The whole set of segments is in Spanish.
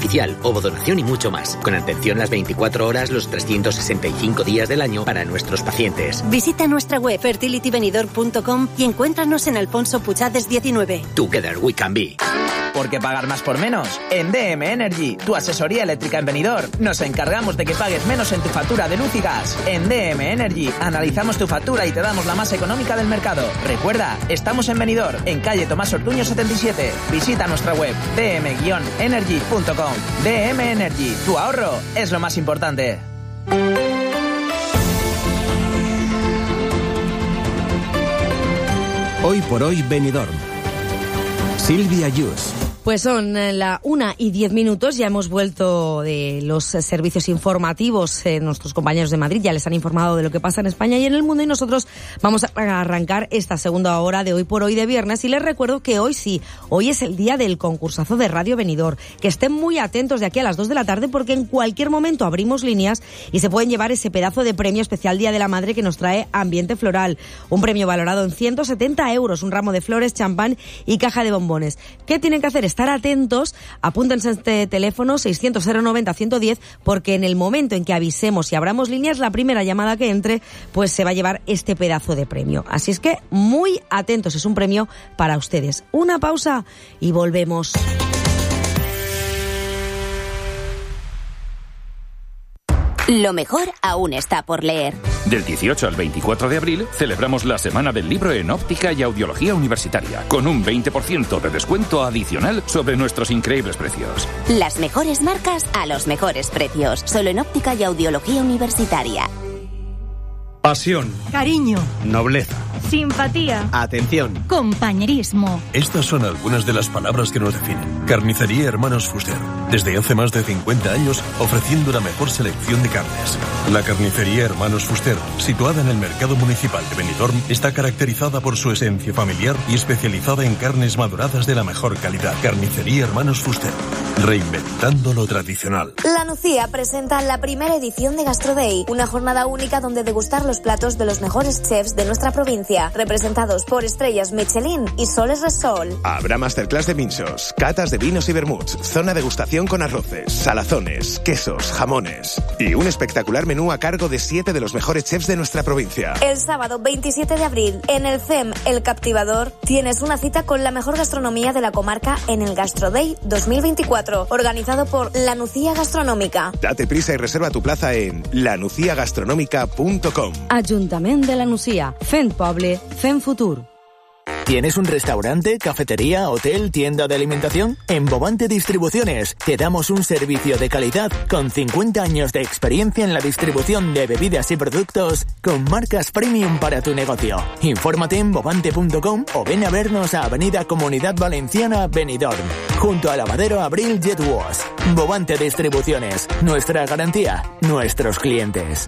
artificial, ovodonación y mucho más. Con atención las 24 horas, los 365 días del año para nuestros pacientes. Visita nuestra web fertilitybenidorm.com y encuéntranos en Alfonso Puchades 19. Together we can be. ¿Por qué pagar más por menos? En DM Energy, tu asesoría eléctrica en Benidorm, nos encargamos de que pagues menos en tu factura de luz y gas. En DM Energy, analizamos tu factura y te damos la más económica del mercado. Recuerda, estamos en Benidorm, en calle Tomás Ortuño 77. Visita nuestra web dm-energy.com. DM Energy, tu ahorro es lo más importante. Hoy por hoy Benidorm. Silvia Yus. Pues son la 1:10, ya hemos vuelto de los servicios informativos. Nuestros compañeros de Madrid ya les han informado de lo que pasa en España y en el mundo, y nosotros vamos a arrancar esta segunda hora de Hoy por Hoy de viernes. Y les recuerdo que hoy es el día del concursazo de Radio Benidorm. Que estén muy atentos de aquí a las 2 de la tarde, porque en cualquier momento abrimos líneas y se pueden llevar ese pedazo de premio especial Día de la Madre que nos trae Ambiente Floral. Un premio valorado en 170 euros, un ramo de flores, champán y caja de bombones. ¿Qué tienen que hacer? Estar atentos, apúntense a este teléfono 600 090 110, porque en el momento en que avisemos y abramos líneas, la primera llamada que entre, pues se va a llevar este pedazo de premio. Así es que muy atentos, es un premio para ustedes. Una pausa y volvemos. Lo mejor aún está por leer. Del 18 al 24 de abril celebramos la Semana del Libro en Óptica y Audiología Universitaria, con un 20% de descuento adicional sobre nuestros increíbles precios. Las mejores marcas a los mejores precios, solo en Óptica y Audiología Universitaria. Pasión. Cariño. Nobleza. Simpatía. Atención. Compañerismo. Estas son algunas de las palabras que nos definen. Carnicería Hermanos Fuster. Desde hace más de 50 años, ofreciendo la mejor selección de carnes. La Carnicería Hermanos Fuster, situada en el Mercado Municipal de Benidorm, está caracterizada por su esencia familiar y especializada en carnes maduradas de la mejor calidad. Carnicería Hermanos Fuster. Reinventando lo tradicional. La Nucía presenta la primera edición de Gastro Day, una jornada única donde degustar los platos de los mejores chefs de nuestra provincia, representados por estrellas Michelin y Soles Resol. Habrá masterclass de pinchos, catas de vinos y vermuts, zona degustación con arroces, salazones, quesos, jamones y un espectacular menú a cargo de 7 de los mejores chefs de nuestra provincia. El sábado 27 de abril, en el CEM El Captivador, tienes una cita con la mejor gastronomía de la comarca en el Gastro Day 2024, organizado por La Nucía Gastronómica. Date prisa y reserva tu plaza en lanuciagastronómica.com. Ayuntamiento de la Nucía, fent poble, fent futur. ¿Tienes un restaurante, cafetería, hotel, tienda de alimentación? En Bovante Distribuciones te damos un servicio de calidad con 50 años de experiencia en la distribución de bebidas y productos con marcas premium para tu negocio. Infórmate en bovante.com o ven a vernos a Avenida Comunidad Valenciana, Benidorm, junto a Lavadero Abril Jet Wash. Bovante Distribuciones, nuestra garantía, nuestros clientes.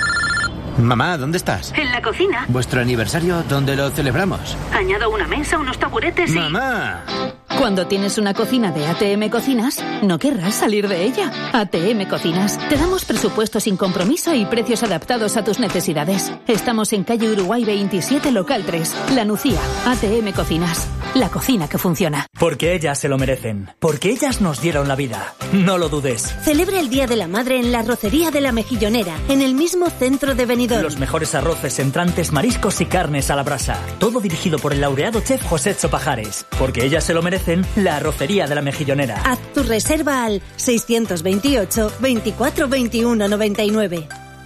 Mamá, ¿dónde estás? En la cocina. ¿Vuestro aniversario dónde lo celebramos? Añado una mesa, unos taburetes y... ¡Mamá! Cuando tienes una cocina de ATM Cocinas, no querrás salir de ella. ATM Cocinas. Te damos presupuesto sin compromiso y precios adaptados a tus necesidades. Estamos en calle Uruguay 27, local 3. La Nucía. ATM Cocinas. La cocina que funciona. Porque ellas se lo merecen. Porque ellas nos dieron la vida. No lo dudes. Celebra el Día de la Madre en la Arrocería de la Mejillonera, en el mismo centro de Benidorm. Los mejores arroces, entrantes, mariscos y carnes a la brasa. Todo dirigido por el laureado chef José Pajares. Porque ellas se lo merecen. La Arrocería de la Mejillonera. Haz tu reserva al 628 24 21 99.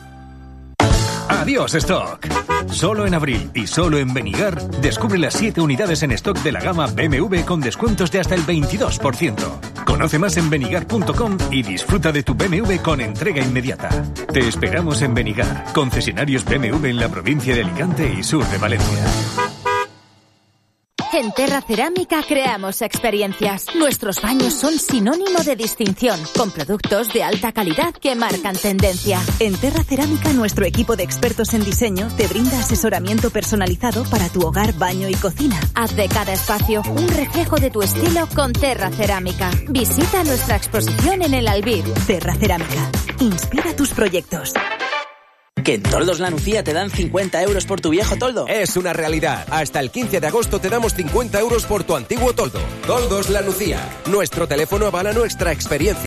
Adiós stock. Solo en abril y solo en Benigar descubre las 7 unidades en stock de la gama BMW con descuentos de hasta el 22%. Conoce más en benigar.com y disfruta de tu BMW con entrega inmediata. Te esperamos en Benigar, concesionarios BMW en la provincia de Alicante y sur de Valencia. En Terra Cerámica creamos experiencias. Nuestros baños son sinónimo de distinción, con productos de alta calidad que marcan tendencia. En Terra Cerámica, nuestro equipo de expertos en diseño te brinda asesoramiento personalizado para tu hogar, baño y cocina. Haz de cada espacio un reflejo de tu estilo con Terra Cerámica. Visita nuestra exposición en el Albir. Terra Cerámica. Inspira tus proyectos. ¿Que en Toldos La Nucía te dan 50 euros por tu viejo toldo? Es una realidad. Hasta el 15 de agosto te damos 50 euros por tu antiguo toldo. Toldos La Nucía. Nuestro teléfono avala nuestra experiencia.